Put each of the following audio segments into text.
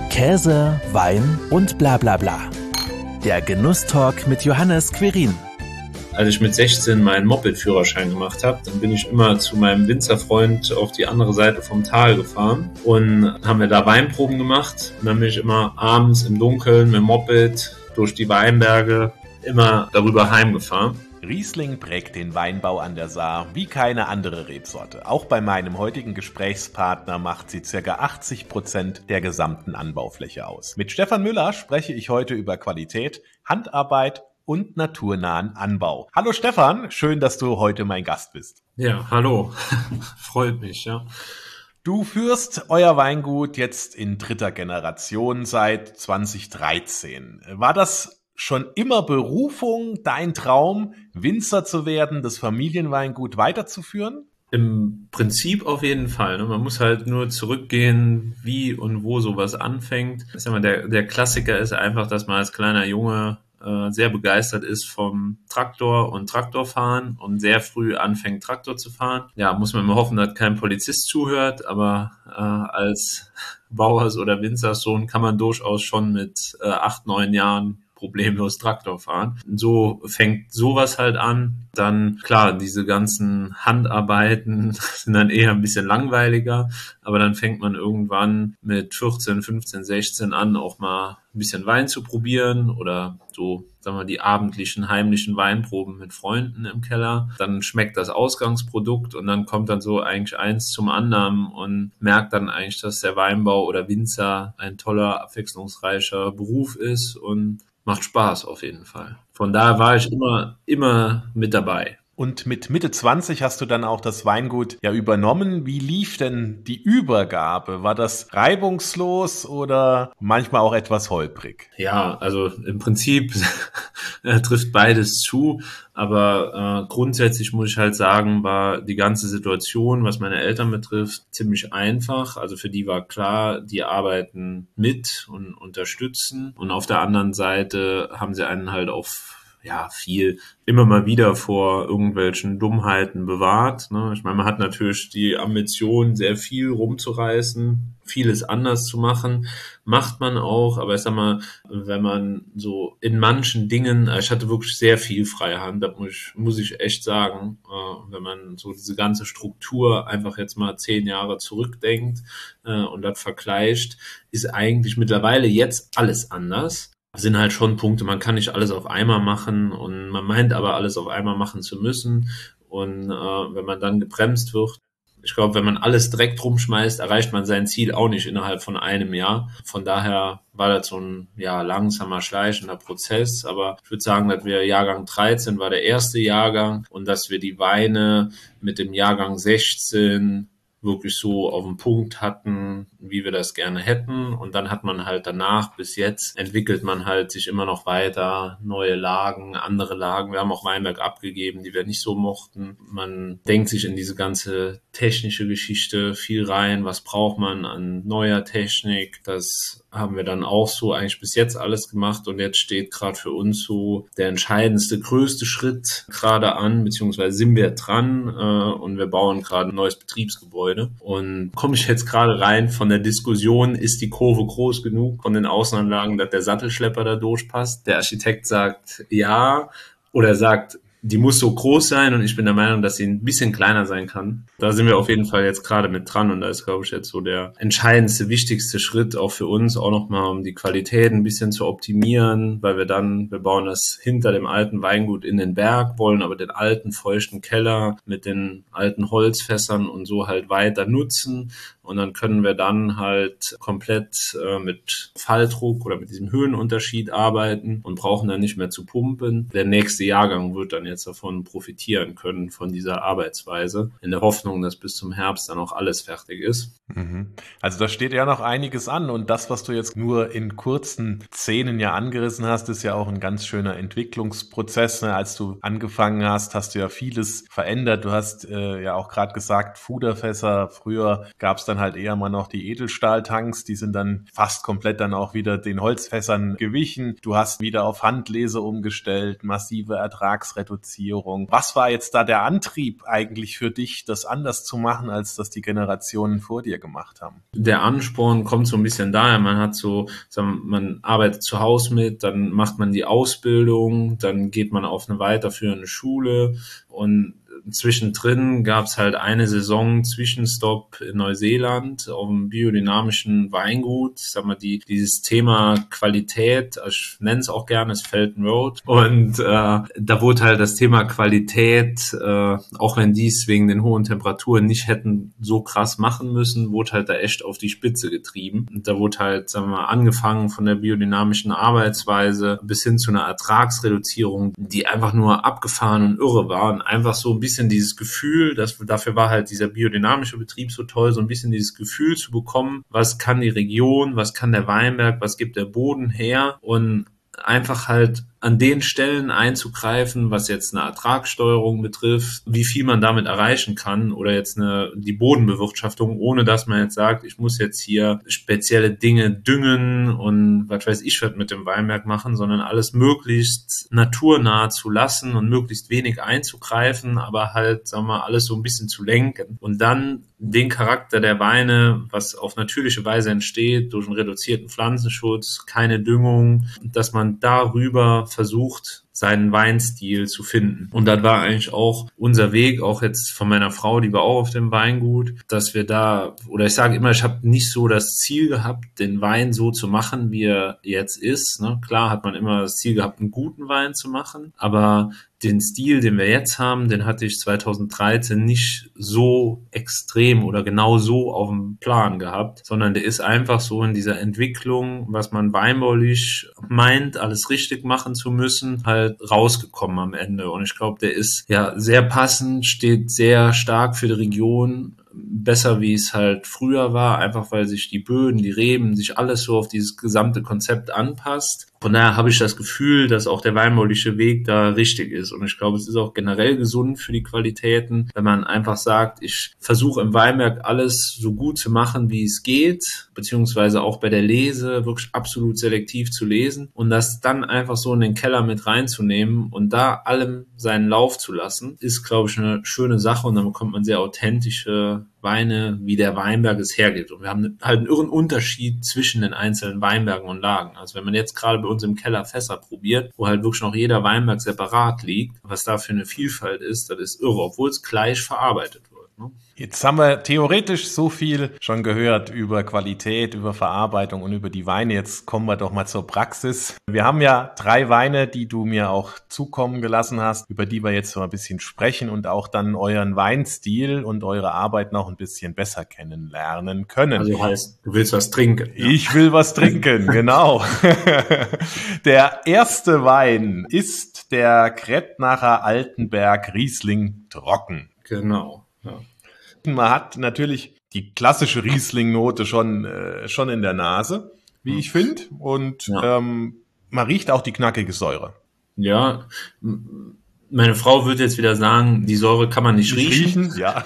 Käse, Wein und bla bla bla. Der Genusstalk mit Johannes Quirin. Als ich mit 16 meinen Moped-Führerschein gemacht habe, dann bin ich immer zu meinem Winzerfreund auf die andere Seite vom Tal gefahren und haben wir da Weinproben gemacht. Und dann bin ich immer abends im Dunkeln mit dem Moped durch die Weinberge immer darüber heimgefahren. Riesling prägt den Weinbau an der Saar wie keine andere Rebsorte. Auch bei meinem heutigen Gesprächspartner macht sie ca. 80% der gesamten Anbaufläche aus. Mit Stefan Müller spreche ich heute über Qualität, Handarbeit und naturnahen Anbau. Hallo Stefan, schön, dass du heute mein Gast bist. Ja, hallo. Freut mich, ja. Du führst euer Weingut jetzt in dritter Generation seit 2013. War das schon immer Berufung, dein Traum, Winzer zu werden, das Familienweingut weiterzuführen? Im Prinzip auf jeden Fall. Ne? Man muss halt nur zurückgehen, wie und wo sowas anfängt. Ich sag mal, der Klassiker ist einfach, dass man als kleiner Junge sehr begeistert ist vom Traktor und Traktorfahren und sehr früh anfängt, Traktor zu fahren. Ja, muss man immer hoffen, dass kein Polizist zuhört, aber als Bauers- oder Winzerssohn kann man durchaus schon mit 8, 9 Jahren problemlos Traktor fahren. So fängt sowas halt an. Dann, klar, diese ganzen Handarbeiten sind dann eher ein bisschen langweiliger, aber dann fängt man irgendwann mit 14, 15, 16 an, auch mal ein bisschen Wein zu probieren oder so, sagen wir, die abendlichen, heimlichen Weinproben mit Freunden im Keller. Dann schmeckt das Ausgangsprodukt und dann kommt dann so eigentlich eins zum anderen und merkt dann eigentlich, dass der Weinbau oder Winzer ein toller, abwechslungsreicher Beruf ist und macht Spaß auf jeden Fall. Von daher war ich immer mit dabei. Und mit Mitte 20 hast du dann auch das Weingut ja übernommen. Wie lief denn die Übergabe? War das reibungslos oder manchmal auch etwas holprig? Ja, also im Prinzip trifft beides zu, aber grundsätzlich muss ich halt sagen, war die ganze Situation, was meine Eltern betrifft, ziemlich einfach. Also für die war klar, die arbeiten mit und unterstützen und auf der anderen Seite haben sie einen halt auf viel immer mal wieder vor irgendwelchen Dummheiten bewahrt. Ne? Ich meine, man hat natürlich die Ambition, sehr viel rumzureißen, vieles anders zu machen, macht man auch, aber ich sag mal, wenn man so in manchen Dingen, ich hatte wirklich sehr viel freie Hand, das muss ich echt sagen, wenn man so diese ganze Struktur einfach jetzt mal 10 Jahre zurückdenkt und das vergleicht, ist eigentlich mittlerweile jetzt alles anders. Sind halt schon Punkte, man kann nicht alles auf einmal machen und man meint aber alles auf einmal machen zu müssen und wenn man dann gebremst wird, ich glaube, wenn man alles direkt rumschmeißt, erreicht man sein Ziel auch nicht innerhalb von einem Jahr. Von daher war das so ein langsamer, schleichender Prozess, aber ich würde sagen, dass wir Jahrgang 13 war der erste Jahrgang und dass wir die Weine mit dem Jahrgang 16 wirklich so auf den Punkt hatten, wie wir das gerne hätten. Und dann hat man halt danach bis jetzt entwickelt man halt sich immer noch weiter, neue Lagen, andere Lagen. Wir haben auch Weinberg abgegeben, die wir nicht so mochten. Man denkt sich in diese ganze technische Geschichte viel rein. Was braucht man an neuer Technik? Das haben wir dann auch so eigentlich bis jetzt alles gemacht. Und jetzt steht gerade für uns so der entscheidendste, größte Schritt gerade an, beziehungsweise sind wir dran und wir bauen gerade ein neues Betriebsgebäude. Und komme ich jetzt gerade rein von der Diskussion, ist die Kurve groß genug von den Außenanlagen, dass der Sattelschlepper da durchpasst? Der Architekt sagt ja oder sagt, die muss so groß sein und ich bin der Meinung, dass sie ein bisschen kleiner sein kann. Da sind wir auf jeden Fall jetzt gerade mit dran und da ist, glaube ich, jetzt so der entscheidendste, wichtigste Schritt auch für uns, auch nochmal, um die Qualität ein bisschen zu optimieren, weil wir bauen das hinter dem alten Weingut in den Berg, wollen aber den alten, feuchten Keller mit den alten Holzfässern und so halt weiter nutzen. Und dann können wir dann halt komplett mit Falldruck oder mit diesem Höhenunterschied arbeiten und brauchen dann nicht mehr zu pumpen. Der nächste Jahrgang wird dann jetzt davon profitieren können, von dieser Arbeitsweise, in der Hoffnung, dass bis zum Herbst dann auch alles fertig ist. Also da steht ja noch einiges an und das, was du jetzt nur in kurzen Szenen ja angerissen hast, ist ja auch ein ganz schöner Entwicklungsprozess. Ne? Als du angefangen hast du ja vieles verändert. Du hast ja auch gerade gesagt, Fuderfässer. Früher gab es dann halt eher mal noch die Edelstahltanks, die sind dann fast komplett dann auch wieder den Holzfässern gewichen. Du hast wieder auf Handlese umgestellt, massive Ertragsreduzierung. Was war jetzt da der Antrieb eigentlich für dich, das anders zu machen, als das die Generationen vor dir gemacht haben? Der Ansporn kommt so ein bisschen daher, man hat so, man arbeitet zu Hause mit, dann macht man die Ausbildung, dann geht man auf eine weiterführende Schule und zwischendrin gab es halt eine Saison Zwischenstopp in Neuseeland auf dem biodynamischen Weingut. Ich sag mal, dieses Thema Qualität, ich nenne es auch gerne, das Felton Road. Und da wurde halt das Thema Qualität, auch wenn die es wegen den hohen Temperaturen nicht hätten so krass machen müssen, wurde halt da echt auf die Spitze getrieben. Und da wurde halt, sagen wir mal, angefangen von der biodynamischen Arbeitsweise bis hin zu einer Ertragsreduzierung, die einfach nur abgefahren und irre war und einfach so ein bisschen dieses Gefühl, dafür war halt dieser biodynamische Betrieb so toll, so ein bisschen dieses Gefühl zu bekommen, was kann die Region, was kann der Weinberg, was gibt der Boden her und einfach halt an den Stellen einzugreifen, was jetzt eine Ertragssteuerung betrifft, wie viel man damit erreichen kann oder jetzt die Bodenbewirtschaftung, ohne dass man jetzt sagt, ich muss jetzt hier spezielle Dinge düngen und was weiß ich was mit dem Weinberg machen, sondern alles möglichst naturnah zu lassen und möglichst wenig einzugreifen, aber halt, sagen wir mal, alles so ein bisschen zu lenken und dann den Charakter der Weine, was auf natürliche Weise entsteht, durch einen reduzierten Pflanzenschutz, keine Düngung, dass man darüber versucht, seinen Weinstil zu finden. Und das war eigentlich auch unser Weg, auch jetzt von meiner Frau, die war auch auf dem Weingut, dass wir da, oder ich sage immer, ich habe nicht so das Ziel gehabt, den Wein so zu machen, wie er jetzt ist. Ne? Klar hat man immer das Ziel gehabt, einen guten Wein zu machen, aber den Stil, den wir jetzt haben, den hatte ich 2013 nicht so extrem oder genau so auf dem Plan gehabt, sondern der ist einfach so in dieser Entwicklung, was man weinbaulich meint, alles richtig machen zu müssen, halt rausgekommen am Ende. Und ich glaube, der ist ja sehr passend, steht sehr stark für die Region, besser wie es halt früher war, einfach weil sich die Böden, die Reben, sich alles so auf dieses gesamte Konzept anpasst. Von daher habe ich das Gefühl, dass auch der weinbauliche Weg da richtig ist. Und ich glaube, es ist auch generell gesund für die Qualitäten, wenn man einfach sagt, ich versuche im Weinberg alles so gut zu machen, wie es geht, beziehungsweise auch bei der Lese wirklich absolut selektiv zu lesen und das dann einfach so in den Keller mit reinzunehmen und da allem seinen Lauf zu lassen, ist, glaube ich, eine schöne Sache und dann bekommt man sehr authentische Weine, wie der Weinberg es hergibt. Und wir haben halt einen irren Unterschied zwischen den einzelnen Weinbergen und Lagen. Also wenn man jetzt gerade bei uns im Keller Fässer probiert, wo halt wirklich noch jeder Weinberg separat liegt, was da für eine Vielfalt ist, das ist irre, obwohl es gleich verarbeitet wird. Ne? Jetzt haben wir theoretisch so viel schon gehört über Qualität, über Verarbeitung und über die Weine. Jetzt kommen wir doch mal zur Praxis. Wir haben ja 3 Weine, die du mir auch zukommen gelassen hast, über die wir jetzt so ein bisschen sprechen und auch dann euren Weinstil und eure Arbeit noch ein bisschen besser kennenlernen können. Also heißt, du willst was trinken. Ja? Ich will was trinken, genau. Der erste Wein ist der Kretnacher Altenberg Riesling Trocken. Genau, ja. Man hat natürlich die klassische Riesling-Note schon in der Nase, wie ich finde. Und man riecht auch die knackige Säure. Ja, meine Frau würde jetzt wieder sagen, die Säure kann man nicht riechen. Ja.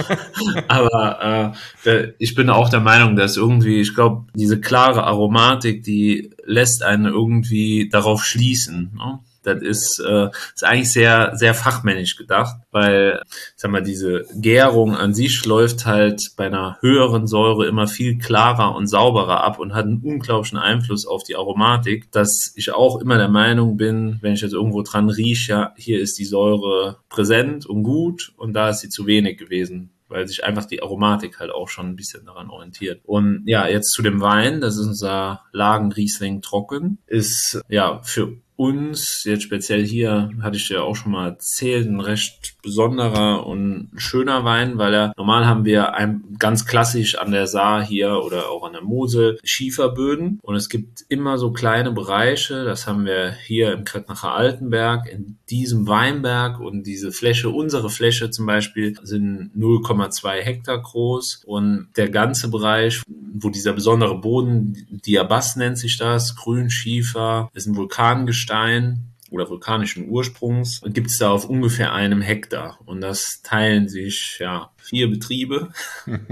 Aber ich bin auch der Meinung, dass irgendwie, ich glaube, diese klare Aromatik, die lässt einen irgendwie darauf schließen, ne? Das ist eigentlich sehr, sehr fachmännisch gedacht, weil, sag mal, diese Gärung an sich läuft halt bei einer höheren Säure immer viel klarer und sauberer ab und hat einen unglaublichen Einfluss auf die Aromatik, dass ich auch immer der Meinung bin, wenn ich jetzt irgendwo dran rieche, ja, hier ist die Säure präsent und gut und da ist sie zu wenig gewesen, weil sich einfach die Aromatik halt auch schon ein bisschen daran orientiert. Und ja, jetzt zu dem Wein, das ist unser Lagenriesling Trocken, ist ja für uns, jetzt speziell hier, hatte ich ja auch schon mal erzählt, ein recht besonderer und schöner Wein, weil normal haben wir ganz klassisch an der Saar hier oder auch an der Mosel Schieferböden und es gibt immer so kleine Bereiche, das haben wir hier im Kretnacher Altenberg, in diesem Weinberg und diese Fläche, unsere Fläche zum Beispiel, sind 0,2 Hektar groß und der ganze Bereich, wo dieser besondere Boden, Diabas nennt sich das, Grünschiefer, ist ein Vulkangestein oder vulkanischen Ursprungs und gibt es da auf ungefähr 1 Hektar und das teilen sich 4 Betriebe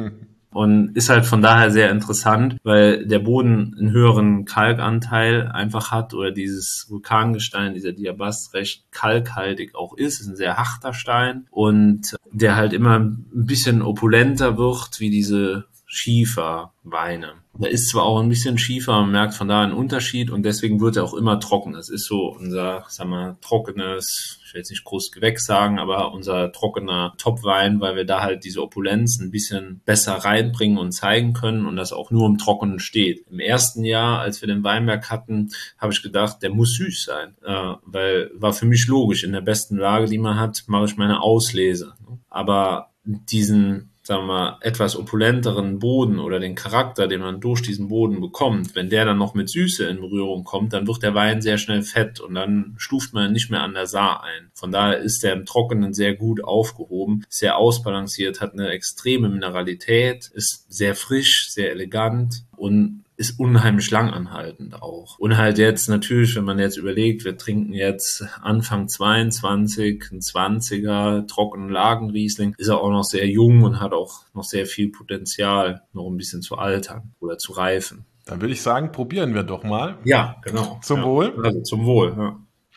und ist halt von daher sehr interessant, weil der Boden einen höheren Kalkanteil einfach hat oder dieses Vulkangestein, dieser Diabast, recht kalkhaltig auch ist ein sehr harter Stein und der halt immer ein bisschen opulenter wird wie diese Schieferweine. Der ist zwar auch ein bisschen schiefer, man merkt von da einen Unterschied und deswegen wird er auch immer trocken. Das ist so unser, sagen wir, trockenes, ich will jetzt nicht groß Gewächs sagen, aber unser trockener Topwein, weil wir da halt diese Opulenz ein bisschen besser reinbringen und zeigen können und das auch nur im Trockenen steht. Im ersten Jahr, als wir den Weinberg hatten, habe ich gedacht, der muss süß sein, weil war für mich logisch, in der besten Lage, die man hat, mache ich meine Auslese. Aber diesen, sagen wir mal, etwas opulenteren Boden oder den Charakter, den man durch diesen Boden bekommt, wenn der dann noch mit Süße in Berührung kommt, dann wird der Wein sehr schnell fett und dann stuft man nicht mehr an der Saar ein. Von daher ist der im Trockenen sehr gut aufgehoben, sehr ausbalanciert, hat eine extreme Mineralität, ist sehr frisch, sehr elegant und ist unheimlich langanhaltend auch. Und halt jetzt natürlich, wenn man jetzt überlegt, wir trinken jetzt Anfang 22, ein 20er trockenen Lagenriesling, ist er auch noch sehr jung und hat auch noch sehr viel Potenzial, noch ein bisschen zu altern oder zu reifen. Dann würde ich sagen, probieren wir doch mal. Ja, genau. Zum Wohl? Also zum Wohl, ja.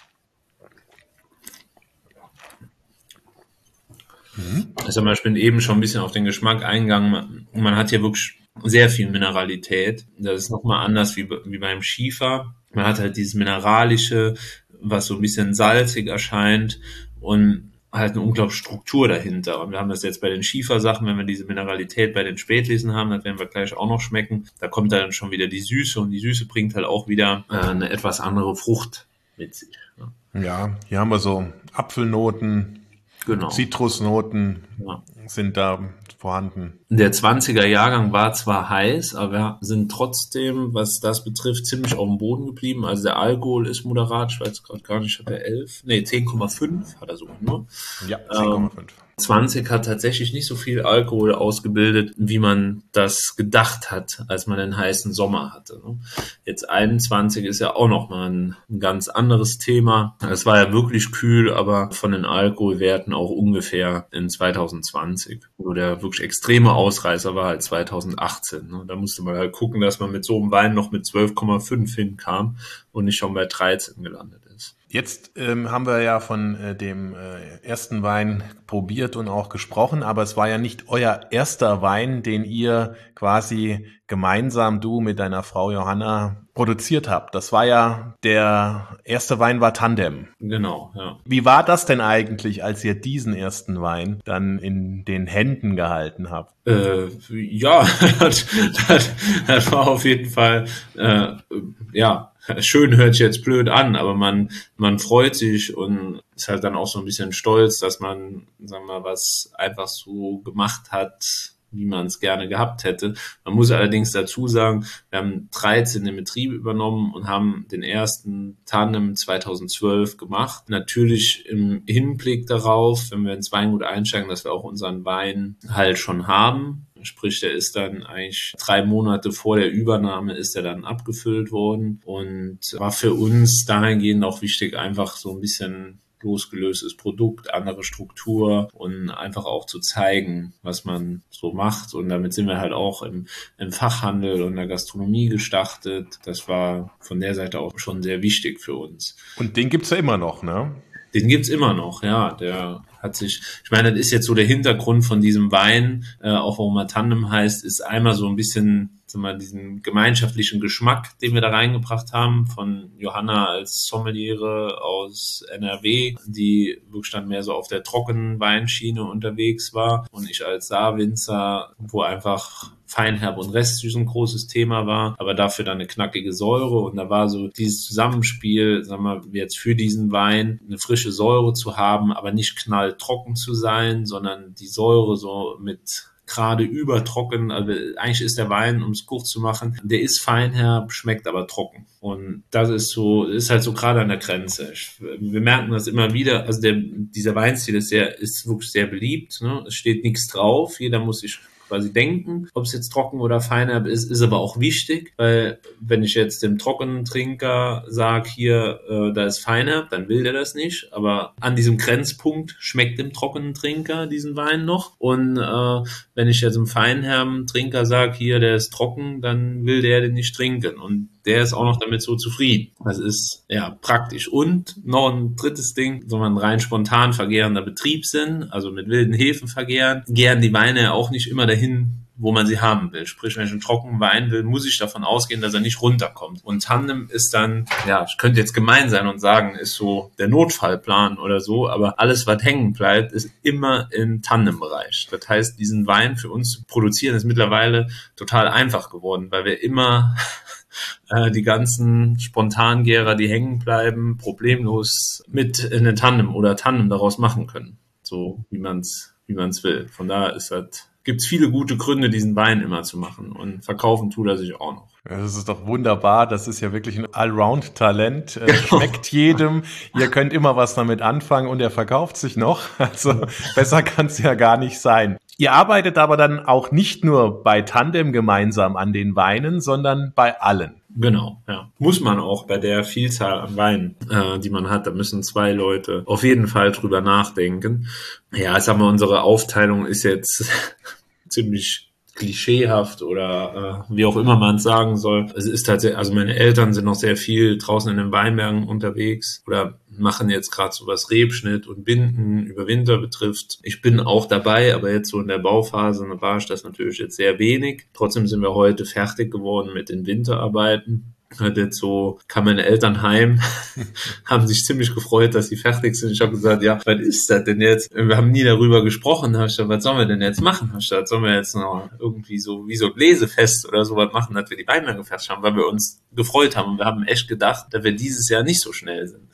Also ich bin eben schon ein bisschen auf den Geschmack eingegangen. Man hat hier wirklich sehr viel Mineralität. Das ist nochmal anders wie beim Schiefer. Man hat halt dieses Mineralische, was so ein bisschen salzig erscheint und halt eine unglaubliche Struktur dahinter. Und wir haben das jetzt bei den Schiefersachen, wenn wir diese Mineralität bei den Spätlesen haben, das werden wir gleich auch noch schmecken. Da kommt dann schon wieder die Süße und die Süße bringt halt auch wieder eine etwas andere Frucht mit sich. Ja, hier haben wir so Apfelnoten, genau. Zitrusnoten sind da vorhanden. Der 20er Jahrgang war zwar heiß, aber wir sind trotzdem, was das betrifft, ziemlich auf dem Boden geblieben. Also der Alkohol ist moderat, ich weiß gerade gar nicht, hat er 10,5 hat er sogar nur. Ja, 10,5. 20 hat tatsächlich nicht so viel Alkohol ausgebildet, wie man das gedacht hat, als man den heißen Sommer hatte. Jetzt 21 ist ja auch nochmal ein ganz anderes Thema. Es war ja wirklich kühl, aber von den Alkoholwerten auch ungefähr in 2020. Wo der wirklich extreme Ausreißer war halt 2018. Da musste man halt gucken, dass man mit so einem Wein noch mit 12,5 hinkam und nicht schon bei 13 gelandet ist. Jetzt haben wir ja von dem ersten Wein probiert und auch gesprochen, aber es war ja nicht euer erster Wein, den ihr quasi gemeinsam, du mit deiner Frau Johanna, produziert habt. Das war ja, der erste Wein war Tandem. Genau, ja. Wie war das denn eigentlich, als ihr diesen ersten Wein dann in den Händen gehalten habt? Ja, das war auf jeden Fall, schön hört sich jetzt blöd an, aber man freut sich und ist halt dann auch so ein bisschen stolz, dass man, sagen wir mal, was einfach so gemacht hat, wie man es gerne gehabt hätte. Man muss allerdings dazu sagen, wir haben 13 den Betrieb übernommen und haben den ersten Tandem 2012 gemacht. Natürlich im Hinblick darauf, wenn wir ins Weingut einsteigen, dass wir auch unseren Wein halt schon haben. Sprich, der ist dann eigentlich 3 Monate vor der Übernahme ist er dann abgefüllt worden und war für uns dahingehend auch wichtig, einfach so ein bisschen losgelöstes Produkt, andere Struktur und einfach auch zu zeigen, was man so macht. Und damit sind wir halt auch im Fachhandel und der Gastronomie gestartet. Das war von der Seite auch schon sehr wichtig für uns. Und den gibt's ja immer noch, ne? Den gibt's immer noch, ja. Der hat sich, ich meine, das ist jetzt so der Hintergrund von diesem Wein, auch warum er Tandem heißt, ist einmal so ein bisschen, sagen wir mal, diesen gemeinschaftlichen Geschmack, den wir da reingebracht haben, von Johanna als Sommeliere aus NRW, die wirklich dann mehr so auf der trockenen Weinschiene unterwegs war und ich als Saarwinzer, wo einfach Feinherb und Restsüß ein großes Thema war, aber dafür dann eine knackige Säure und da war so dieses Zusammenspiel, sagen wir jetzt für diesen Wein eine frische Säure zu haben, aber nicht knalltrocken zu sein, sondern die Säure so mit gerade übertrocken, also eigentlich ist der Wein, um es kurz zu machen, der ist feinherb, schmeckt aber trocken. Und das ist halt so gerade an der Grenze. Wir merken das immer wieder, also dieser Weinstil ist wirklich sehr beliebt, ne? Es steht nichts drauf, jeder muss sich quasi denken, ob es jetzt trocken oder feinherb ist aber auch wichtig, weil wenn ich jetzt dem trockenen Trinker sage, hier, da ist feinherb, dann will der das nicht, aber an diesem Grenzpunkt schmeckt dem trockenen Trinker diesen Wein noch und wenn ich jetzt dem feinherben Trinker sage, hier, der ist trocken, dann will der den nicht trinken und der ist auch noch damit so zufrieden. Das ist ja praktisch. Und noch ein drittes Ding, soll man rein spontan vergärender Betrieb sind, also mit wilden Hefen vergären, gären die Weine auch nicht immer dahin, wo man sie haben will. Sprich, wenn ich einen trockenen Wein will, muss ich davon ausgehen, dass er nicht runterkommt. Und Tandem ist dann, ja, ich könnte jetzt gemein sein und sagen, ist so der Notfallplan oder so, aber alles, was hängen bleibt, ist immer im Tandembereich. Das heißt, diesen Wein für uns zu produzieren, ist mittlerweile total einfach geworden, weil wir immer die ganzen Spontangärer, die hängen bleiben, problemlos mit in den Tandem oder Tandem daraus machen können. So wie man's will. Von daher gibt's viele gute Gründe, diesen Wein immer zu machen und verkaufen tut er sich auch noch. Das ist doch wunderbar. Das ist ja wirklich ein Allround-Talent. Schmeckt jedem. Ihr könnt immer was damit anfangen und er verkauft sich noch. Also besser kann's ja gar nicht sein. Ihr arbeitet aber dann auch nicht nur bei Tandem gemeinsam an den Weinen, sondern bei allen. Genau, ja. Muss man auch bei der Vielzahl an Weinen, die man hat. Da müssen 2 Leute auf jeden Fall drüber nachdenken. Ja, ich sag mal, unsere Aufteilung ist jetzt ziemlich klischeehaft oder wie auch immer man es sagen soll. Es ist tatsächlich, also meine Eltern sind noch sehr viel draußen in den Weinbergen unterwegs oder machen jetzt gerade so was Rebschnitt und Binden über Winter betrifft. Ich bin auch dabei, aber jetzt so in der Bauphase war ich das natürlich jetzt sehr wenig. Trotzdem sind wir heute fertig geworden mit den Winterarbeiten. Jetzt so kam meine Eltern heim, haben sich ziemlich gefreut, dass sie fertig sind. Ich habe gesagt, ja, was ist das denn jetzt? Wir haben nie darüber gesprochen. Hab ich gesagt, was sollen wir denn jetzt machen? Hab ich gesagt, sollen wir jetzt noch irgendwie so wie so ein Lesefest oder sowas machen, dass wir die Weinberge fertig haben, weil wir uns gefreut haben. Und wir haben echt gedacht, dass wir dieses Jahr nicht so schnell sind.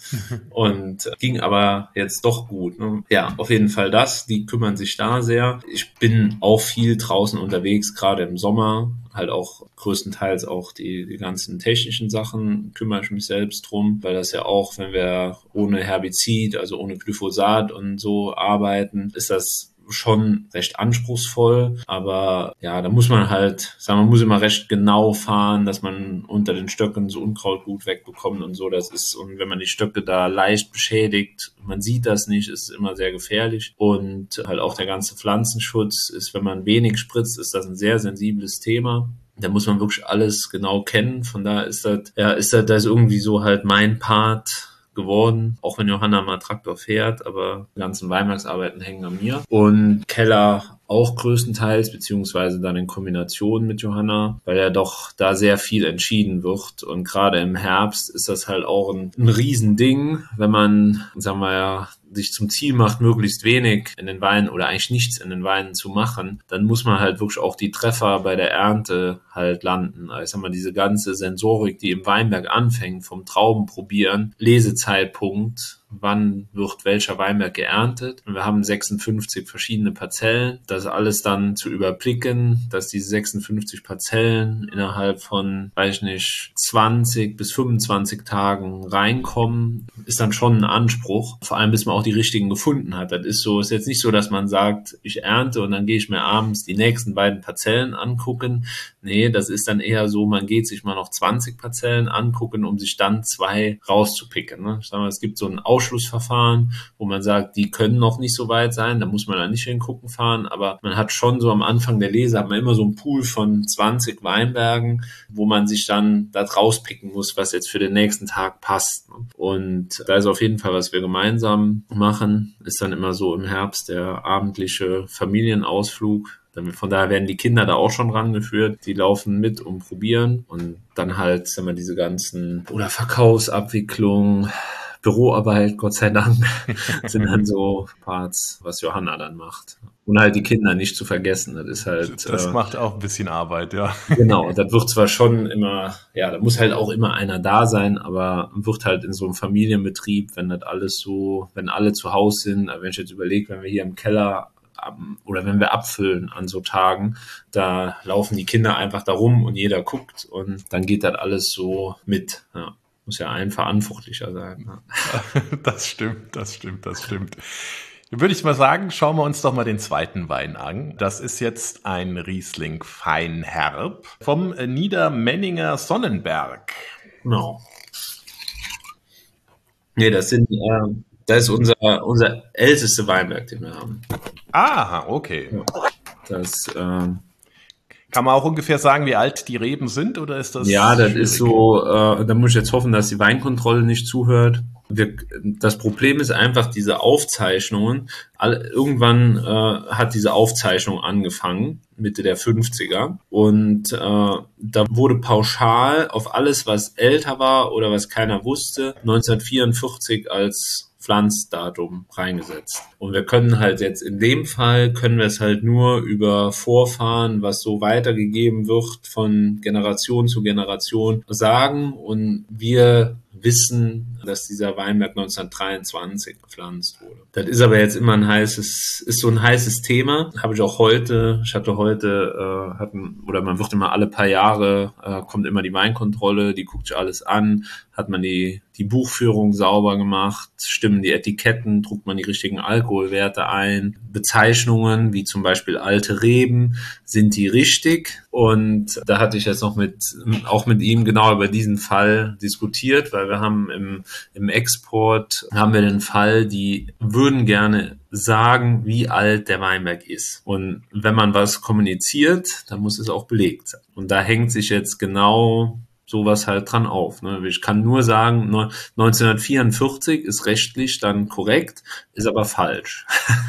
Und ging aber jetzt doch gut. Ne? Ja, auf jeden Fall das. Die kümmern sich da sehr. Ich bin auch viel draußen unterwegs, gerade im Sommer. Halt auch größtenteils auch die ganzen technischen Sachen kümmere ich mich selbst drum, weil das ja auch, wenn wir ohne Herbizid, also ohne Glyphosat und so arbeiten, ist das schon recht anspruchsvoll, aber ja, da muss man halt, sagen wir, man muss immer recht genau fahren, dass man unter den Stöcken so Unkraut gut wegbekommt und so, das ist, und wenn man die Stöcke da leicht beschädigt, man sieht das nicht, ist immer sehr gefährlich und halt auch der ganze Pflanzenschutz ist, wenn man wenig spritzt, ist das ein sehr sensibles Thema. Da muss man wirklich alles genau kennen, von daher ist das irgendwie so halt mein Part geworden, auch wenn Johanna mal Traktor fährt, aber die ganzen Weinbergsarbeiten hängen an mir. Und Keller auch größtenteils, beziehungsweise dann in Kombination mit Johanna, weil ja doch da sehr viel entschieden wird. Und gerade im Herbst ist das halt auch ein Riesending, wenn man, sagen wir ja, sich zum Ziel macht, möglichst wenig in den Weinen oder eigentlich nichts in den Weinen zu machen, dann muss man halt wirklich auch die Treffer bei der Ernte halt landen. Also sag mal, diese ganze Sensorik, die im Weinberg anfängt, vom Trauben probieren, Lesezeitpunkt, wann wird welcher Weinberg geerntet. Und wir haben 56 verschiedene Parzellen. Das alles dann zu überblicken, dass diese 56 Parzellen innerhalb von, weiß ich nicht, 20 bis 25 Tagen reinkommen, ist dann schon ein Anspruch. Vor allem, bis man auch die richtigen gefunden hat. Das ist so, ist jetzt nicht so, dass man sagt, ich ernte und dann gehe ich mir abends die nächsten beiden Parzellen angucken. Nee, das ist dann eher so, man geht sich mal noch 20 Parzellen angucken, um sich dann 2 rauszupicken. Ne? Ich sag mal, es gibt so ein Ausschlussverfahren, wo man sagt, die können noch nicht so weit sein, da muss man dann nicht hingucken fahren, aber man hat schon so am Anfang der Lese, hat man immer so einen Pool von 20 Weinbergen, wo man sich dann da rauspicken muss, was jetzt für den nächsten Tag passt. Ne? Und da ist auf jeden Fall, was wir gemeinsam machen, ist dann immer so im Herbst der abendliche Familienausflug. Von daher werden die Kinder da auch schon rangeführt. Die laufen mit und probieren und dann halt, sagen wir, diese ganzen oder Verkaufsabwicklung, Büroarbeit, Gott sei Dank, sind dann so Parts, was Johanna dann macht. Und halt die Kinder nicht zu vergessen. Das ist halt. Das macht auch ein bisschen Arbeit, ja. Genau, das wird zwar schon immer, ja, da muss halt auch immer einer da sein, aber wird halt in so einem Familienbetrieb, wenn das alles so, wenn alle zu Hause sind, wenn ich jetzt überlege, wenn wir hier im Keller oder wenn wir abfüllen an so Tagen, da laufen die Kinder einfach da rum und jeder guckt und dann geht das alles so mit. Ja. Muss ja ein Verantwortlicher sein. Ja. Das stimmt. Würde ich mal sagen, schauen wir uns doch mal den zweiten Wein an. Das ist jetzt ein Riesling Feinherb vom Niedermenninger Sonnenberg. Genau. Nee, das ist unser ältester Weinberg, den wir haben. Ah, okay. Das, kann man auch ungefähr sagen, wie alt die Reben sind, oder ist das? Ja, das schwierig? ist so, da muss ich jetzt hoffen, dass die Weinkontrolle nicht zuhört. Das Problem ist einfach diese Aufzeichnungen. Irgendwann hat diese Aufzeichnung angefangen, Mitte der 50er. Und da wurde pauschal auf alles, was älter war oder was keiner wusste, 1944 als Pflanzdatum reingesetzt. Und wir können halt jetzt in dem Fall, können wir es halt nur über Vorfahren, was so weitergegeben wird von Generation zu Generation sagen. Und wir wissen, dass dieser Weinberg 1923 gepflanzt wurde. Das ist aber jetzt immer ist so ein heißes Thema. Man wird immer alle paar Jahre, kommt immer die Weinkontrolle, die guckt sich alles an, hat man die Buchführung sauber gemacht, stimmen die Etiketten, druckt man die richtigen Alkoholwerte ein, Bezeichnungen wie zum Beispiel alte Reben, sind die richtig? Und da hatte ich jetzt noch auch mit ihm genau über diesen Fall diskutiert, weil wir haben im Export haben wir den Fall, die würden gerne sagen, wie alt der Weinberg ist. Und wenn man was kommuniziert, dann muss es auch belegt sein. Und da hängt sich jetzt genau sowas halt dran auf. Ne? Ich kann nur sagen, 1944 ist rechtlich dann korrekt, ist aber falsch.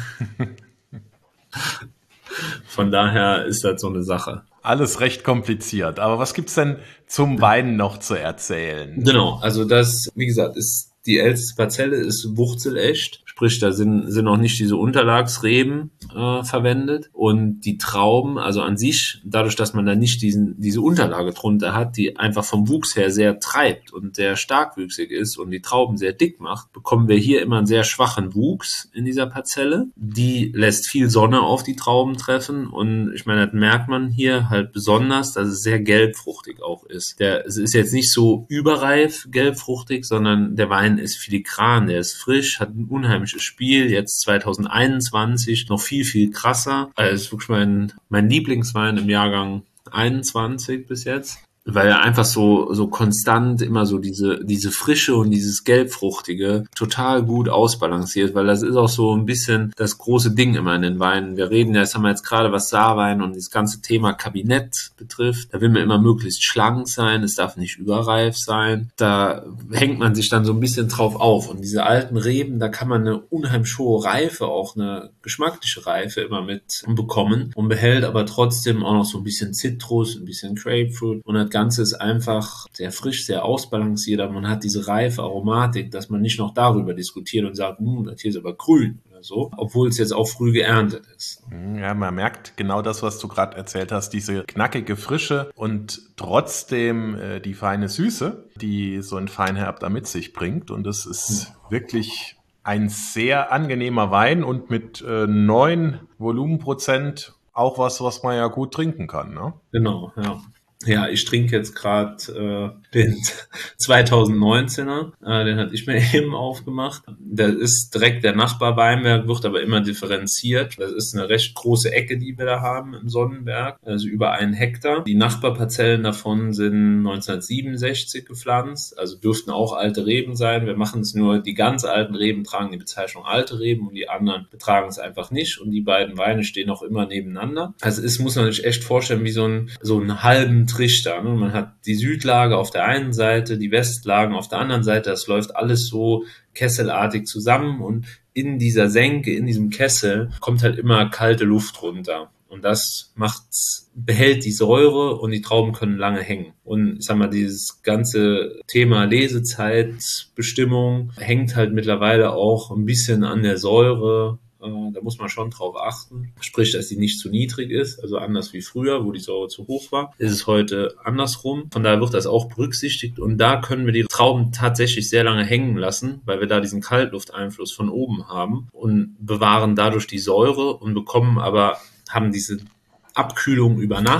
Von daher ist das so eine Sache. Alles recht kompliziert. Aber was gibt's denn zum Wein noch zu erzählen? Genau, also das, wie gesagt, ist die älteste Parzelle ist wurzelecht, sprich, da sind noch nicht diese Unterlagsreben verwendet. Und die Trauben, also an sich, dadurch, dass man da nicht diese Unterlage drunter hat, die einfach vom Wuchs her sehr treibt und sehr starkwüchsig ist und die Trauben sehr dick macht, bekommen wir hier immer einen sehr schwachen Wuchs in dieser Parzelle. Die lässt viel Sonne auf die Trauben treffen und ich meine, das merkt man hier halt besonders, dass es sehr gelbfruchtig auch ist. Es ist jetzt nicht so überreif gelbfruchtig, sondern der Wein ist filigran, der ist frisch, hat ein unheimliches Spiel, jetzt 2021 noch viel, viel krasser. Also ist wirklich mein Lieblingswein im Jahrgang 21 bis jetzt, weil er einfach so konstant immer so diese Frische und dieses Gelbfruchtige total gut ausbalanciert, weil das ist auch so ein bisschen das große Ding immer in den Weinen. Wir reden ja, jetzt haben wir jetzt gerade, was Saarwein und das ganze Thema Kabinett betrifft, da will man immer möglichst schlank sein, es darf nicht überreif sein, da hängt man sich dann so ein bisschen drauf auf und diese alten Reben, da kann man eine unheimlich hohe Reife, auch eine geschmackliche Reife immer mit bekommen und behält aber trotzdem auch noch so ein bisschen Zitrus, ein bisschen Grapefruit und das Ganze ist einfach sehr frisch, sehr ausbalanciert, aber man hat diese reife Aromatik, dass man nicht noch darüber diskutiert und sagt, das hier ist aber grün oder so, obwohl es jetzt auch früh geerntet ist. Ja, man merkt genau das, was du gerade erzählt hast, diese knackige Frische und trotzdem die feine Süße, die so ein Feinherb da mit sich bringt und das ist wirklich ein sehr angenehmer Wein und mit 9 Volumenprozent auch was man ja gut trinken kann, ne? Genau, ja. Ja, ich trinke jetzt gerade den 2019er, den hatte ich mir eben aufgemacht. Das ist direkt der Nachbarweinberg, wird aber immer differenziert. Das ist eine recht große Ecke, die wir da haben im Sonnenberg, also über 1 Hektar. Die Nachbarparzellen davon sind 1967 gepflanzt, also dürften auch alte Reben sein. Wir machen es nur, die ganz alten Reben tragen die Bezeichnung alte Reben und die anderen betragen es einfach nicht. Und die beiden Weine stehen auch immer nebeneinander. Also es muss man sich echt vorstellen wie so einen halben Trichter. Ne? Man hat die Südlage auf der einen Seite, die Westlagen auf der anderen Seite. Das läuft alles so kesselartig zusammen und in dieser Senke, in diesem Kessel kommt halt immer kalte Luft runter. Und das behält die Säure und die Trauben können lange hängen. Und ich sag mal, dieses ganze Thema Lesezeitbestimmung hängt halt mittlerweile auch ein bisschen an der Säure. Da muss man schon drauf achten. Sprich, dass die nicht zu niedrig ist, also anders wie früher, wo die Säure zu hoch war, ist es heute andersrum. Von daher wird das auch berücksichtigt und da können wir die Trauben tatsächlich sehr lange hängen lassen, weil wir da diesen Kaltlufteinfluss von oben haben und bewahren dadurch die Säure und haben diese Abkühlung über Nacht,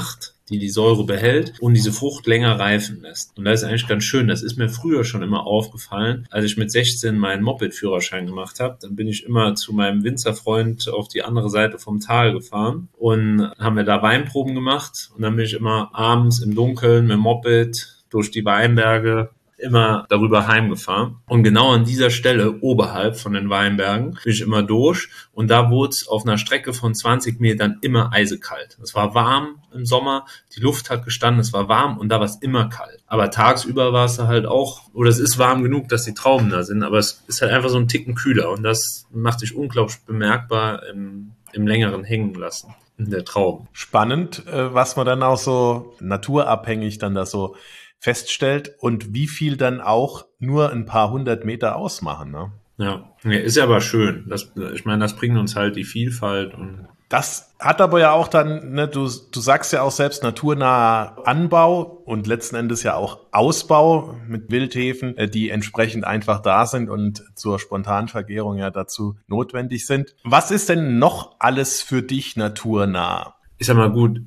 die Säure behält und diese Frucht länger reifen lässt. Und das ist eigentlich ganz schön. Das ist mir früher schon immer aufgefallen. Als ich mit 16 meinen Moped-Führerschein gemacht habe, dann bin ich immer zu meinem Winzerfreund auf die andere Seite vom Tal gefahren und haben wir da Weinproben gemacht. Und dann bin ich immer abends im Dunkeln mit dem Moped durch die Weinberge immer darüber heimgefahren. Und genau an dieser Stelle, oberhalb von den Weinbergen, bin ich immer durch. Und da wurde es auf einer Strecke von 20 Metern immer eisekalt. Es war warm im Sommer, die Luft hat gestanden, es war warm und da war es immer kalt. Aber tagsüber war es halt auch, oder es ist warm genug, dass die Trauben da sind, aber es ist halt einfach so ein Ticken kühler. Und das macht sich unglaublich bemerkbar im längeren Hängenlassen der Trauben. Spannend, was man dann auch so naturabhängig dann da so feststellt und wie viel dann auch nur ein paar 100 Meter ausmachen, ne? Ja, ist ja aber schön. Ich meine, das bringt uns halt die Vielfalt. Und das hat aber ja auch dann, ne, du sagst ja auch selbst naturnaher Anbau und letzten Endes ja auch Ausbau mit Wildhefen, die entsprechend einfach da sind und zur Spontanvergärung ja dazu notwendig sind. Was ist denn noch alles für dich naturnah? Ich sag mal gut,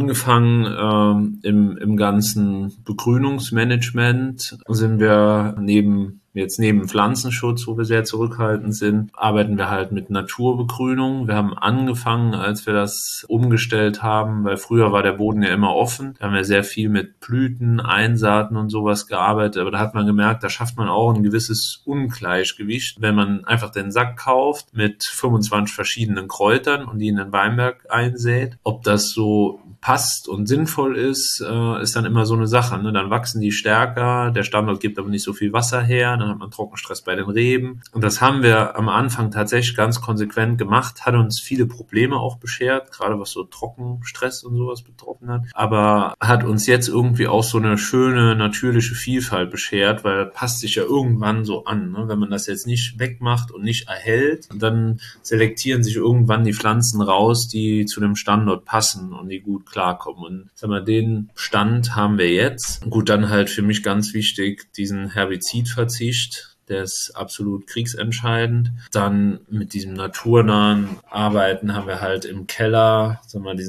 angefangen im ganzen Begrünungsmanagement sind wir neben Pflanzenschutz, wo wir sehr zurückhaltend sind, arbeiten wir halt mit Naturbegrünung. Wir haben angefangen, als wir das umgestellt haben, weil früher war der Boden ja immer offen. Da haben wir sehr viel mit Blüten, Einsaaten und sowas gearbeitet. Aber da hat man gemerkt, da schafft man auch ein gewisses Ungleichgewicht, wenn man einfach den Sack kauft mit 25 verschiedenen Kräutern und die in den Weinberg einsät. Ob das so passt und sinnvoll ist dann immer so eine Sache. Ne? Dann wachsen die stärker, der Standort gibt aber nicht so viel Wasser her, dann hat man Trockenstress bei den Reben. Und das haben wir am Anfang tatsächlich ganz konsequent gemacht, hat uns viele Probleme auch beschert, gerade was so Trockenstress und sowas betroffen hat, aber hat uns jetzt irgendwie auch so eine schöne, natürliche Vielfalt beschert, weil das passt sich ja irgendwann so an. Ne? Wenn man das jetzt nicht wegmacht und nicht erhält, dann selektieren sich irgendwann die Pflanzen raus, die zu dem Standort passen und die gut klarkommen. Und sag mal, den Stand haben wir jetzt. Gut, dann halt für mich ganz wichtig, diesen Herbizidverzicht. Der ist absolut kriegsentscheidend. Dann mit diesem naturnahen Arbeiten haben wir halt im Keller,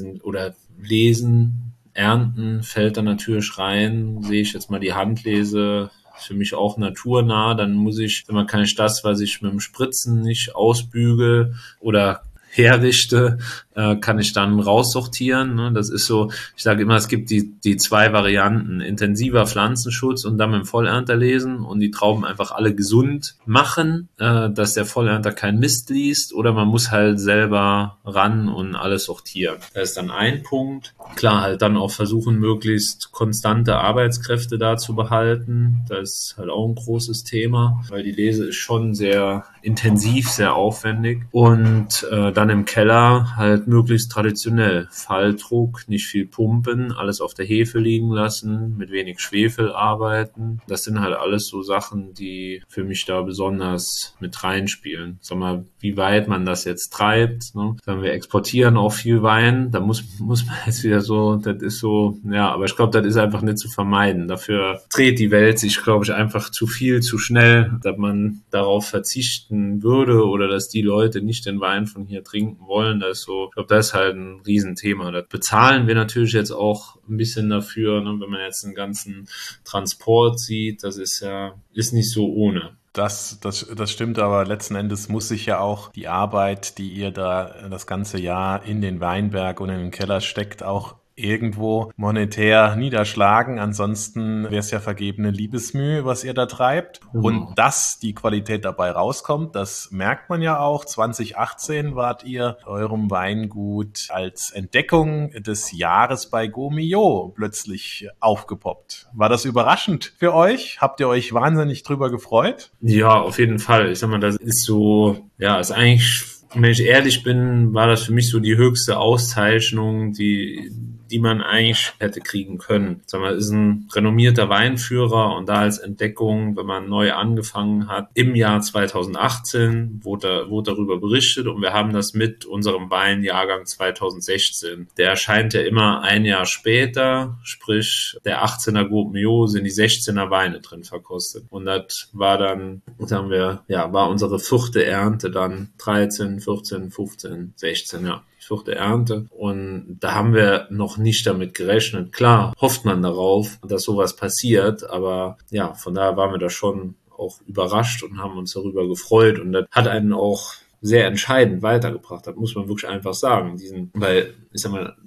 Lesen, Ernten fällt da natürlich rein. Sehe ich jetzt mal die Handlese, für mich auch naturnah. Dann kann ich das, was ich mit dem Spritzen nicht ausbügel oder herrichte, kann ich dann raussortieren. Ne? Das ist so, ich sage immer, es gibt die zwei Varianten, intensiver Pflanzenschutz und dann mit dem Vollernter lesen und die Trauben einfach alle gesund machen, dass der Vollernter keinen Mist liest, oder man muss halt selber ran und alles sortieren. Das ist dann ein Punkt. Klar, halt dann auch versuchen, möglichst konstante Arbeitskräfte da zu behalten. Das ist halt auch ein großes Thema, weil die Lese ist schon sehr intensiv, sehr aufwendig. Und dann im Keller halt möglichst traditionell. Falldruck, nicht viel pumpen, alles auf der Hefe liegen lassen, mit wenig Schwefel arbeiten. Das sind halt alles so Sachen, die für mich da besonders mit reinspielen. Sag mal, wie weit man das jetzt treibt. Ne? Sagen wir exportieren auch viel Wein, da muss man jetzt wieder so, das ist so, ja, aber ich glaube, das ist einfach nicht zu vermeiden. Dafür dreht die Welt sich, glaube ich, einfach zu viel, zu schnell, dass man darauf verzichten würde oder dass die Leute nicht den Wein von hier trinken wollen. Das ist so, ich glaube, das ist halt ein Riesenthema. Das bezahlen wir natürlich jetzt auch ein bisschen dafür, ne? Wenn man jetzt den ganzen Transport sieht, das ist nicht so ohne. Das stimmt, aber letzten Endes muss sich ja auch die Arbeit, die ihr da das ganze Jahr in den Weinberg und in den Keller steckt, auch irgendwo monetär niederschlagen. Ansonsten wäre es ja vergebene Liebesmüh, was ihr da treibt. Und dass die Qualität dabei rauskommt, das merkt man ja auch. 2018 wart ihr eurem Weingut als Entdeckung des Jahres bei Gaumillot plötzlich aufgepoppt. War das überraschend für euch? Habt ihr euch wahnsinnig drüber gefreut? Ja, auf jeden Fall. Ich sag mal, das ist so, ja, ist eigentlich, wenn ich ehrlich bin, war das für mich so die höchste Auszeichnung, die man eigentlich hätte kriegen können. Sag mal, ist ein renommierter Weinführer und da als Entdeckung, wenn man neu angefangen hat, im Jahr 2018 wurde darüber berichtet und wir haben das mit unserem Weinjahrgang 2016. Der erscheint ja immer ein Jahr später, sprich der 18er Gaumillot sind die 16er Weine drin verkostet. Und das war dann, war unsere 4. Ernte dann 13, 14, 15, 16, ja. 4. Ernte. Und da haben wir noch nicht damit gerechnet. Klar, hofft man darauf, dass sowas passiert. Aber ja, von daher waren wir da schon auch überrascht und haben uns darüber gefreut. Und das hat einen auch sehr entscheidend weitergebracht. Das muss man wirklich einfach sagen. Weil, ich sag mal,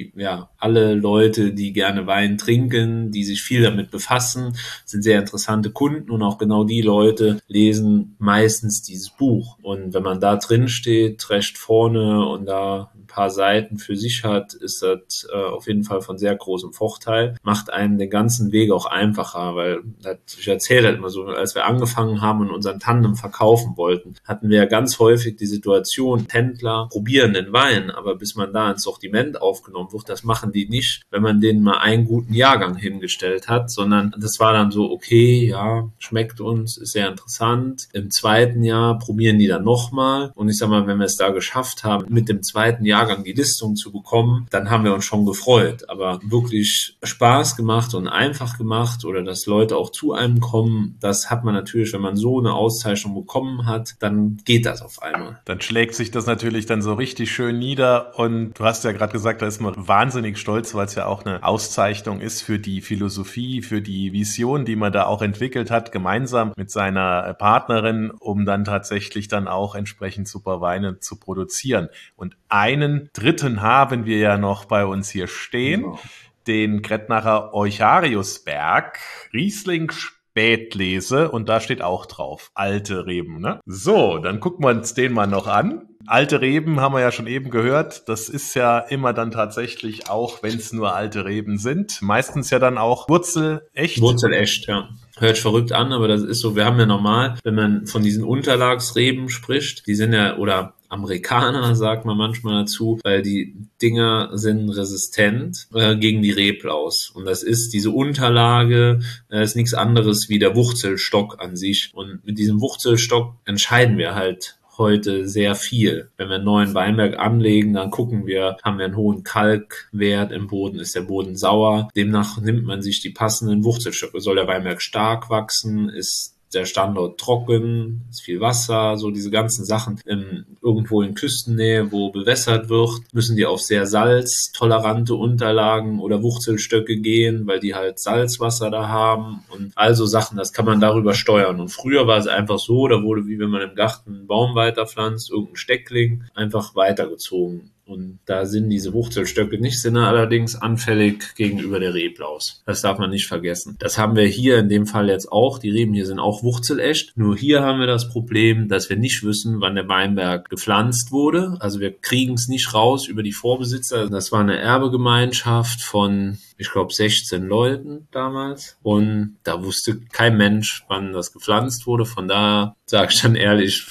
alle Leute, die gerne Wein trinken, die sich viel damit befassen, sind sehr interessante Kunden und auch genau die Leute lesen meistens dieses Buch. Und wenn man da drin steht, recht vorne und da ein paar Seiten für sich hat, ist das auf jeden Fall von sehr großem Vorteil. Macht einem den ganzen Weg auch einfacher, weil ich erzähle halt immer so, als wir angefangen haben und unseren Tandem verkaufen wollten, hatten wir ja ganz häufig die Situation, Händler probieren den Wein, aber bis man da ins Sortiment aufgenommen wird, das machen die nicht, wenn man denen mal einen guten Jahrgang hingestellt hat, sondern das war dann so, okay, ja, schmeckt uns, ist sehr interessant. Im 2. Jahr probieren die dann nochmal und ich sag mal, wenn wir es da geschafft haben, mit dem 2. Jahrgang die Listung zu bekommen, dann haben wir uns schon gefreut, aber wirklich Spaß gemacht und einfach gemacht oder dass Leute auch zu einem kommen, das hat man natürlich, wenn man so eine Auszeichnung bekommen hat, dann geht das auf einmal. Dann schlägt sich das natürlich dann so richtig schön nieder und du hast ja gerade gesagt, da ist man wahnsinnig stolz, weil es ja auch eine Auszeichnung ist für die Philosophie, für die Vision, die man da auch entwickelt hat, gemeinsam mit seiner Partnerin, um dann tatsächlich dann auch entsprechend super Weine zu produzieren. Und einen dritten haben wir ja noch bei uns hier stehen, genau. Den Gretnacher Euchariusberg, Riesling Spätlese und da steht auch drauf, alte Reben, ne? So, dann gucken wir uns den mal noch an. Alte Reben haben wir ja schon eben gehört. Das ist ja immer dann tatsächlich auch, wenn es nur alte Reben sind, meistens ja dann auch wurzelecht. Wurzelecht, ja. Hört verrückt an, aber das ist so, wir haben ja normal, wenn man von diesen Unterlagsreben spricht, die sind ja, oder Amerikaner, sagt man manchmal dazu, weil die Dinger sind resistent gegen die Reblaus. Und das ist diese Unterlage, ist nichts anderes wie der Wurzelstock an sich. Und mit diesem Wurzelstock entscheiden wir halt heute sehr viel. Wenn wir einen neuen Weinberg anlegen, dann gucken wir, haben wir einen hohen Kalkwert im Boden, ist der Boden sauer. Demnach nimmt man sich die passenden Wurzelstöcke. Soll der Weinberg stark wachsen? Ist der Standort trocken, ist viel Wasser, so diese ganzen Sachen. Irgendwo in Küstennähe, wo bewässert wird, müssen die auf sehr salztolerante Unterlagen oder Wurzelstöcke gehen, weil die halt Salzwasser da haben und also Sachen, das kann man darüber steuern. Und früher war es einfach so, da wurde, wie wenn man im Garten einen Baum weiterpflanzt, irgendein Steckling, einfach weitergezogen. Und da sind diese Wurzelstöcke nicht, sind allerdings anfällig gegenüber der Reblaus. Das darf man nicht vergessen. Das haben wir hier in dem Fall jetzt auch. Die Reben hier sind auch wurzelecht. Nur hier haben wir das Problem, dass wir nicht wissen, wann der Weinberg gepflanzt wurde. Also wir kriegen es nicht raus über die Vorbesitzer. Das war eine Erbegemeinschaft von, ich glaube, 16 Leuten damals. Und da wusste kein Mensch, wann das gepflanzt wurde. Von daher sage ich dann ehrlich,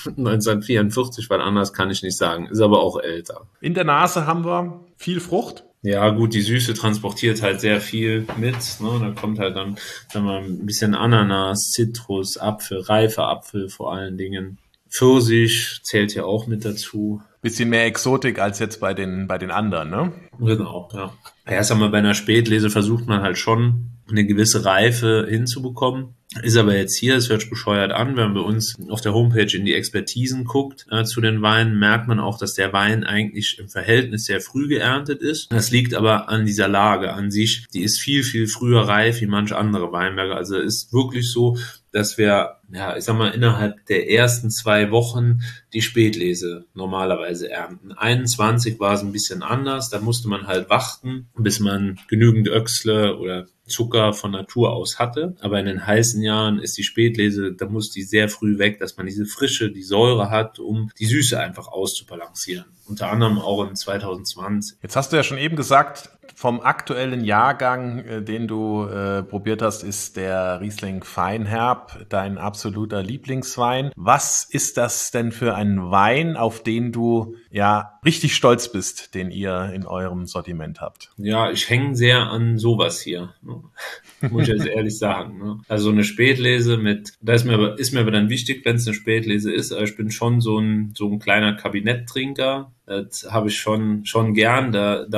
1944, weil anders kann ich nicht sagen. Ist aber auch älter. In der Nase haben wir viel Frucht. Ja gut, die Süße transportiert halt sehr viel mit. Ne? Da kommt halt dann, sagen wir mal, ein bisschen Ananas, Zitrus, Apfel, reifer Apfel vor allen Dingen. Pfirsich zählt ja auch mit dazu. Bisschen mehr Exotik als jetzt bei den anderen, ne? Genau, ja. Erst einmal bei einer Spätlese versucht man halt schon eine gewisse Reife hinzubekommen. Ist aber jetzt hier, es hört sich bescheuert an, wenn man bei uns auf der Homepage in die Expertisen guckt zu den Weinen, merkt man auch, dass der Wein eigentlich im Verhältnis sehr früh geerntet ist. Das liegt aber an dieser Lage an sich. Die ist viel, viel früher reif wie manche andere Weinberge. Also ist wirklich so, dass wir, ja, ich sag mal, innerhalb der ersten 2 Wochen die Spätlese normalerweise ernten. 21 war es ein bisschen anders, da musste man halt warten, bis man genügend Öchsle oder Zucker von Natur aus hatte. Aber in den heißen Jahren ist die Spätlese, da muss die sehr früh weg, dass man diese Frische, die Säure hat, um die Süße einfach auszubalancieren. Unter anderem auch in 2020. Jetzt hast du ja schon eben gesagt, vom aktuellen Jahrgang, den du probiert hast, ist der Riesling Feinherb dein absoluter Lieblingswein. Was ist das denn für ein Wein, auf den du ja richtig stolz bist, den ihr in eurem Sortiment habt? Ja, ich hänge sehr an sowas hier, ne? Muss ich jetzt ehrlich sagen. Ne? Also so eine Spätlese da ist mir aber dann wichtig, wenn es eine Spätlese ist, aber ich bin schon so ein kleiner Kabinetttrinker. Das habe ich schon gern. Da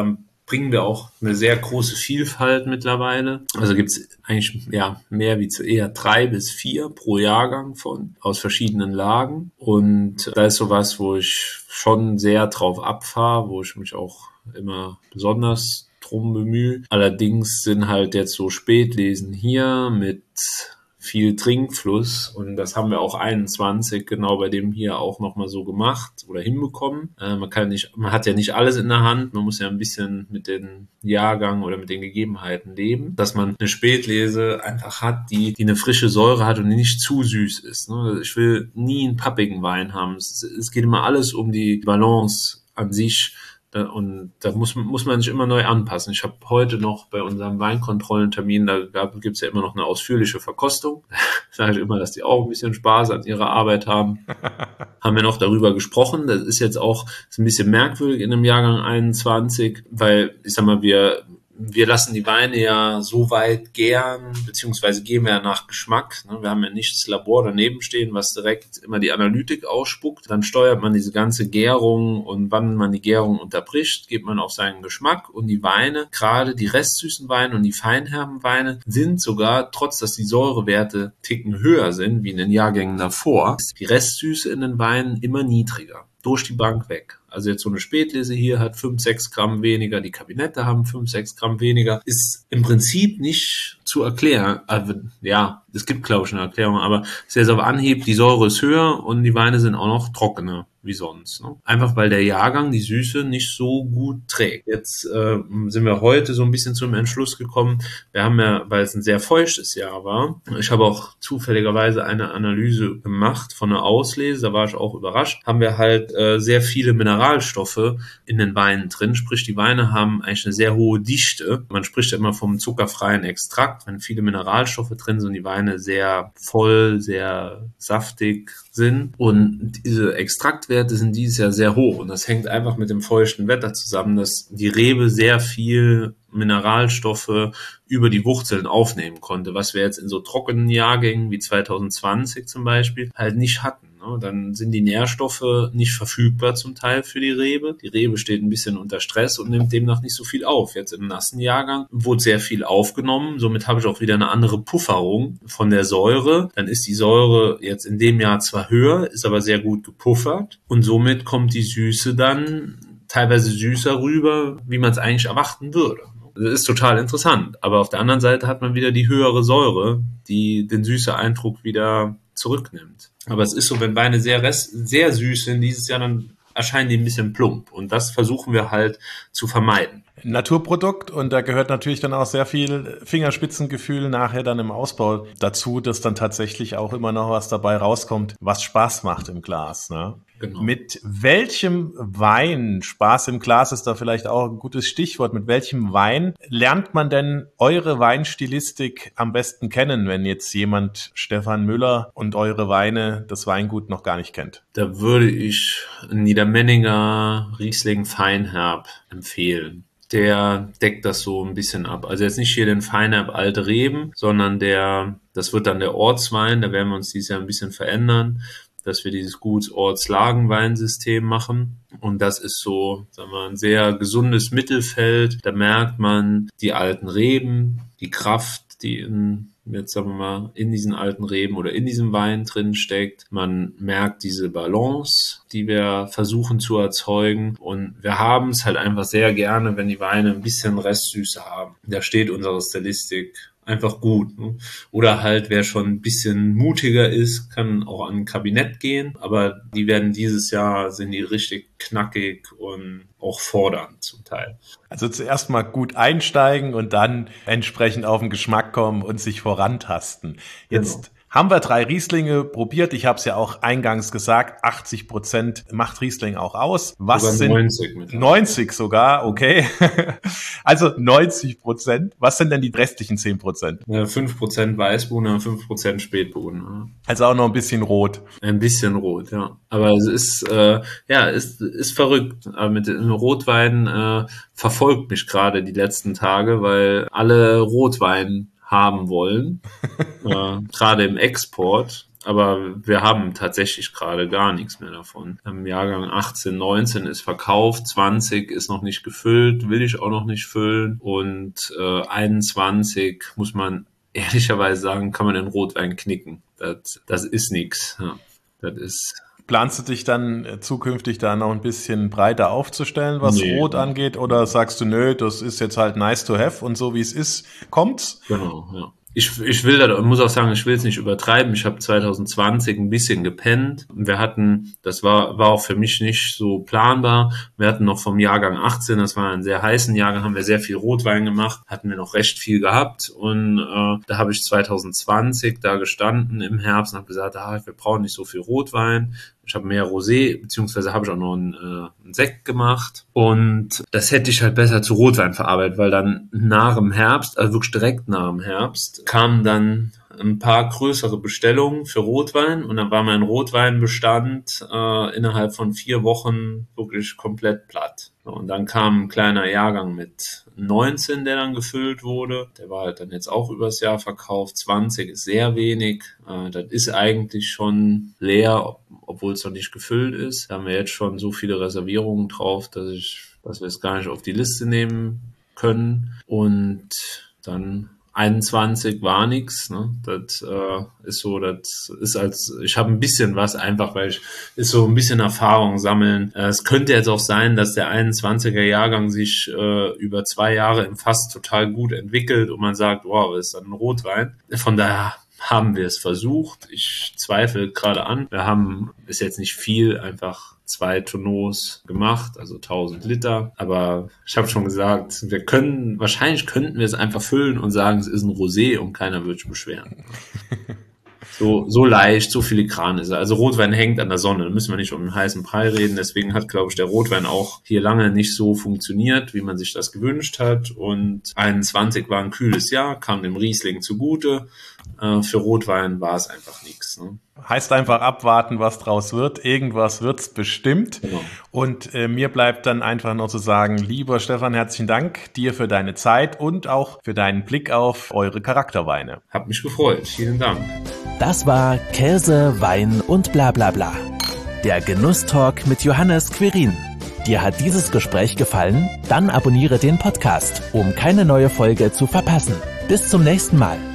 bringen wir auch eine sehr große Vielfalt mittlerweile. Also gibt es eigentlich mehr wie eher 3 bis 4 pro Jahrgang aus verschiedenen Lagen. Und da ist sowas, wo ich schon sehr drauf abfahre, wo ich mich auch immer besonders drum bemühe. Allerdings sind halt jetzt so Spätlesen hier mit viel Trinkfluss und das haben wir auch 21 genau bei dem hier auch nochmal so gemacht oder hinbekommen. Man hat ja nicht alles in der Hand, man muss ja ein bisschen mit den Jahrgang oder mit den Gegebenheiten leben, dass man eine Spätlese einfach hat, die eine frische Säure hat und die nicht zu süß ist. Ich will nie einen pappigen Wein haben. Es geht immer alles um die Balance an sich. Und da muss man sich immer neu anpassen. Ich habe heute noch bei unserem Weinkontrollentermin, gibt's ja immer noch eine ausführliche Verkostung. Ich sage immer, dass die auch ein bisschen Spaß an ihrer Arbeit haben. Haben wir noch darüber gesprochen. Das ist jetzt auch ein bisschen merkwürdig in dem Jahrgang 21, weil, ich sag mal, wir lassen die Weine ja so weit gären, beziehungsweise gehen wir ja nach Geschmack. Wir haben ja nicht das Labor daneben stehen, was direkt immer die Analytik ausspuckt. Dann steuert man diese ganze Gärung und wann man die Gärung unterbricht, geht man auf seinen Geschmack. Und die Weine, gerade die restsüßen Weine und die feinherben Weine, sind sogar, trotz dass die Säurewerte Ticken höher sind, wie in den Jahrgängen davor, ist die Restsüße in den Weinen immer niedriger. Durch die Bank weg. Also jetzt so eine Spätlese hier hat 5-6 Gramm weniger, die Kabinette haben 5-6 Gramm weniger. Ist im Prinzip nicht zu erklären. Also, ja, es gibt, glaube ich, eine Erklärung, aber es ist auf Anhieb, die Säure ist höher und die Weine sind auch noch trockener wie sonst. Einfach weil der Jahrgang die Süße nicht so gut trägt. Jetzt sind wir heute so ein bisschen zum Entschluss gekommen. Wir haben ja, weil es ein sehr feuchtes Jahr war, ich habe auch zufälligerweise eine Analyse gemacht von einer Auslese, da war ich auch überrascht, haben wir halt sehr viele Mineralstoffe in den Weinen drin, sprich die Weine haben eigentlich eine sehr hohe Dichte. Man spricht ja immer vom zuckerfreien Extrakt, wenn viele Mineralstoffe drin sind und die Weine sehr voll, sehr saftig sind und diese Extraktwerte sind dieses Jahr sehr hoch und das hängt einfach mit dem feuchten Wetter zusammen, dass die Rebe sehr viel Mineralstoffe über die Wurzeln aufnehmen konnte, was wir jetzt in so trockenen Jahrgängen wie 2020 zum Beispiel halt nicht hatten. Dann sind die Nährstoffe nicht verfügbar zum Teil für die Rebe. Die Rebe steht ein bisschen unter Stress und nimmt demnach nicht so viel auf. Jetzt im nassen Jahrgang wurde sehr viel aufgenommen. Somit habe ich auch wieder eine andere Pufferung von der Säure. Dann ist die Säure jetzt in dem Jahr zwar höher, ist aber sehr gut gepuffert und somit kommt die Süße dann teilweise süßer rüber, wie man es eigentlich erwarten würde. Das ist total interessant. Aber auf der anderen Seite hat man wieder die höhere Säure, die den Süße-Eindruck wieder zurücknimmt. Aber es ist so, wenn Weine sehr süß sind dieses Jahr, dann erscheinen die ein bisschen plump. Und das versuchen wir halt zu vermeiden. Naturprodukt und da gehört natürlich dann auch sehr viel Fingerspitzengefühl nachher dann im Ausbau dazu, dass dann tatsächlich auch immer noch was dabei rauskommt, was Spaß macht im Glas, ne? Genau. Mit welchem Wein, Spaß im Glas ist da vielleicht auch ein gutes Stichwort, mit welchem Wein lernt man denn eure Weinstilistik am besten kennen, wenn jetzt jemand Stefan Müller und eure Weine, das Weingut noch gar nicht kennt? Da würde ich Niedermenninger Riesling Feinherb empfehlen. Der deckt das so ein bisschen ab. Also jetzt nicht hier den Feinherb Alte Reben, sondern das wird dann der Ortswein, da werden wir uns dieses Jahr ein bisschen verändern, dass wir dieses Guts-Orts-Lagenweinsystem machen. Und das ist so, sagen wir, ein sehr gesundes Mittelfeld. Da merkt man die alten Reben, die Kraft, die jetzt sagen wir mal, in diesen alten Reben oder in diesem Wein drin steckt. Man merkt diese Balance, die wir versuchen zu erzeugen. Und wir haben es halt einfach sehr gerne, wenn die Weine ein bisschen Restsüße haben. Da steht unsere Stilistik einfach gut. Ne? Oder halt, wer schon ein bisschen mutiger ist, kann auch an ein Kabinett gehen. Aber die werden dieses Jahr, sind die richtig knackig und auch fordernd zum Teil. Also zuerst mal gut einsteigen und dann entsprechend auf den Geschmack kommen und sich vorantasten. Jetzt haben wir 3 Rieslinge probiert. Ich habe es ja auch eingangs gesagt, 80% macht Riesling auch aus. Was sogar sind 90 sogar, okay. Also 90%. Was sind denn die restlichen 10%? 5% Weißbohnen und 5% Spätbohnen. Also auch noch ein bisschen rot. Ein bisschen rot, ja. Aber es ist, ist verrückt. Aber mit den Rotwein verfolgt mich gerade die letzten Tage, weil alle Rotwein haben wollen, gerade im Export. aber wir haben tatsächlich gerade gar nichts mehr davon. Im Jahrgang 18, 19 ist verkauft, 20 ist noch nicht gefüllt, will ich auch noch nicht füllen und 21 muss man ehrlicherweise sagen, kann man den Rotwein knicken. Das ist nix. Ja, das ist... Planst du dich dann zukünftig da noch ein bisschen breiter aufzustellen, was Rot angeht? Oder sagst du, nö, das ist jetzt halt nice to have und so wie es ist, kommt's? Genau, ja. Ich will da, muss auch sagen, ich will es nicht übertreiben. Ich habe 2020 ein bisschen gepennt. Wir hatten, das war auch für mich nicht so planbar. Wir hatten noch vom Jahrgang 18, das war ein sehr heißen Jahrgang, haben wir sehr viel Rotwein gemacht, hatten wir noch recht viel gehabt. Und da habe ich 2020 da gestanden im Herbst und habe gesagt, wir brauchen nicht so viel Rotwein. Ich habe mehr Rosé, beziehungsweise habe ich auch noch einen Sekt gemacht. Und das hätte ich halt besser zu Rotwein verarbeitet, weil dann nach dem Herbst, also wirklich direkt nach dem Herbst, kamen dann ein paar größere Bestellungen für Rotwein. Und dann war mein Rotweinbestand innerhalb von 4 Wochen wirklich komplett platt. Und dann kam ein kleiner Jahrgang mit 19, der dann gefüllt wurde. Der war halt dann jetzt auch übers Jahr verkauft. 20 ist sehr wenig. Das ist eigentlich schon leer, obwohl es noch nicht gefüllt ist. Da haben wir jetzt schon so viele Reservierungen drauf, dass wir es gar nicht auf die Liste nehmen können. Und dann 21 war nix, ne? Das ist so, ich habe ein bisschen was einfach, weil ist so ein bisschen Erfahrung sammeln. Es könnte jetzt auch sein, dass der 21er Jahrgang sich über 2 Jahre im Fass total gut entwickelt und man sagt, wow, das ist dann ein Rotwein. Von daher haben wir es versucht. Ich zweifle gerade an. Wir haben bis jetzt nicht viel, einfach 2 Tonneaus gemacht, also 1000 Liter. Aber ich habe schon gesagt, wahrscheinlich könnten wir es einfach füllen und sagen, es ist ein Rosé und keiner wird sich beschweren. So leicht, so filigran ist er. Also Rotwein hängt an der Sonne, da müssen wir nicht um einen heißen Brei reden. Deswegen hat, glaube ich, der Rotwein auch hier lange nicht so funktioniert, wie man sich das gewünscht hat. Und 21 war ein kühles Jahr, kam dem Riesling zugute. Für Rotwein war es einfach nichts. Ne? Heißt einfach abwarten, was draus wird. Irgendwas wird's bestimmt. Genau. Und mir bleibt dann einfach noch zu sagen, lieber Stefan, herzlichen Dank dir für deine Zeit und auch für deinen Blick auf eure Charakterweine. Hab mich gefreut. Vielen Dank. Das war Käse, Wein und bla bla bla. Der Genusstalk mit Johannes Quirin. Dir hat dieses Gespräch gefallen? Dann abonniere den Podcast, um keine neue Folge zu verpassen. Bis zum nächsten Mal.